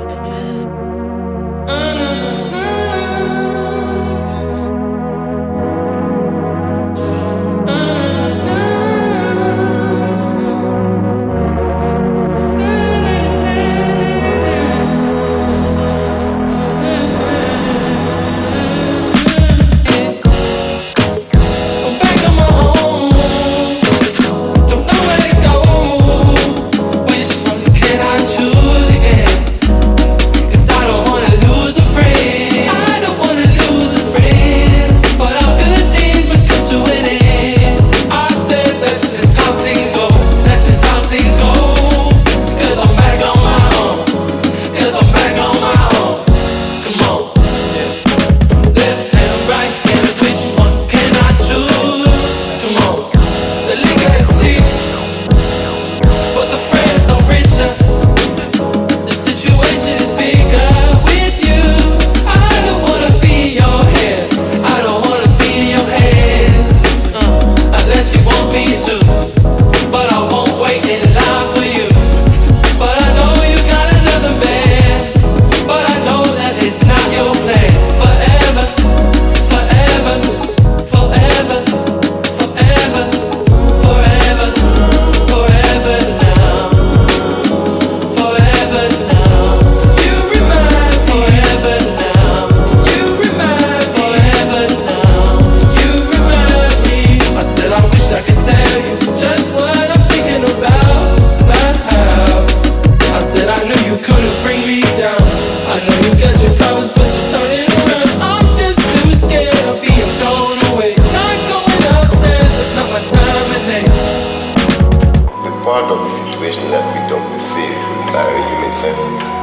Part of the situation that we don't perceive that really makes sense.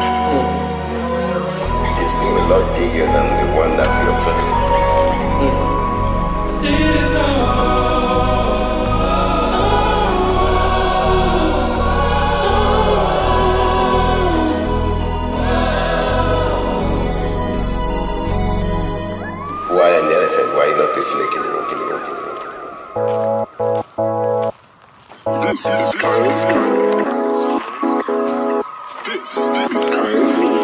It's a lot bigger than the one that we observe. Didn't know. Why an elephant? Why not the snake in the room? This is Kyle. This is Kyle.